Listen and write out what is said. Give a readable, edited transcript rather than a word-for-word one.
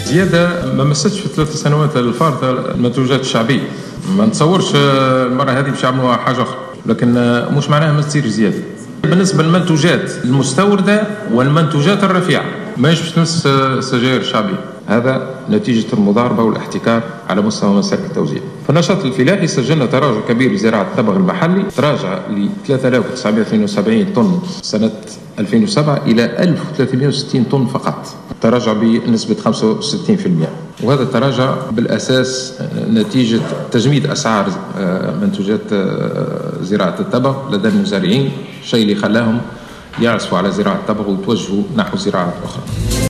الزيادة ما مستش في 3 سنوات الفارطة المنتوجات الشعبية. ما نتصورش المرة هذه باش يعملوا حاجة أخرى، لكن مش معناها ما تصير زيادة. بالنسبة للمنتوجات المستوردة والمنتوجات الرفيعة ما يجبش نفس السجائر الشعبية، هذا نتيجة المضاربة والاحتكار على مستوى مساك التوزيع. فالنشاط الفلاحي سجلنا تراجع كبير لزراعة التبغ المحلي، تراجع ل 3972 طن سنة 2007 إلى 1360 طن فقط، تراجع بنسبة 65%. وهذا التراجع بالأساس نتيجة تجميد أسعار منتوجات زراعة التبغ لدى المزارعين، الشيء اللي خلاهم يعزفوا على زراعة التبغ ويتوجهوا نحو زراعات أخرى.